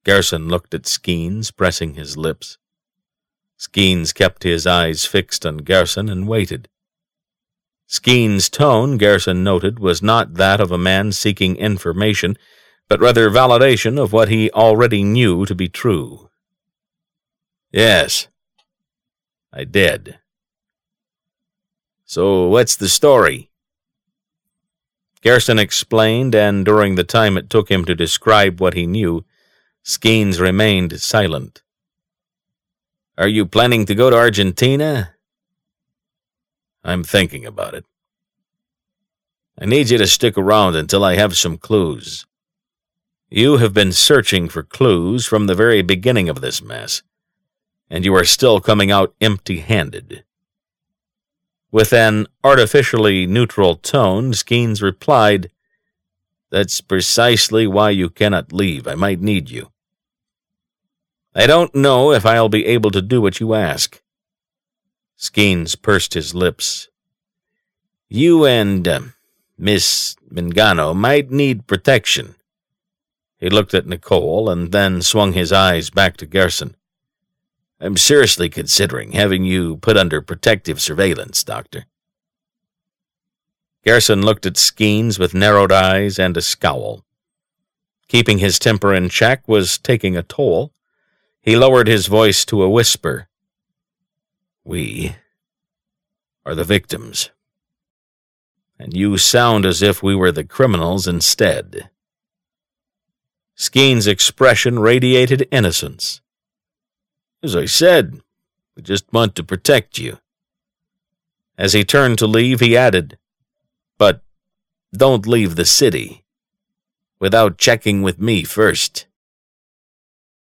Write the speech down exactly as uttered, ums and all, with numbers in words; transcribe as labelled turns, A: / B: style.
A: Garrison looked at Skeens, pressing his lips. Skeens kept his eyes fixed on Garrison and waited. Skeens' tone, Garrison noted, was not that of a man seeking information, but rather validation of what he already knew to be true. "Yes, I did." "So what's the story?" Garrison explained, and during the time it took him to describe what he knew, Skeens remained silent. "Are you planning to go to Argentina?" "I'm thinking about it." "I need you to stick around until I have some clues. You have been searching for clues from the very beginning of this mess, and you are still coming out empty-handed." With an artificially neutral tone, Skeens replied, "That's precisely why you cannot leave. I might need you." "I don't know if I'll be able to do what you ask." Skeens pursed his lips. "You and uh, Miss Mangano might need protection." He looked at Nicole and then swung his eyes back to Garrison. "I'm seriously considering having you put under protective surveillance, Doctor." Garrison looked at Skeens with narrowed eyes and a scowl. Keeping his temper in check was taking a toll. He lowered his voice to a whisper. "We are the victims, and you sound as if we were the criminals instead." Skeens' expression radiated innocence. "As I said, we just want to protect you." As he turned to leave, he added, "But don't leave the city without checking with me first."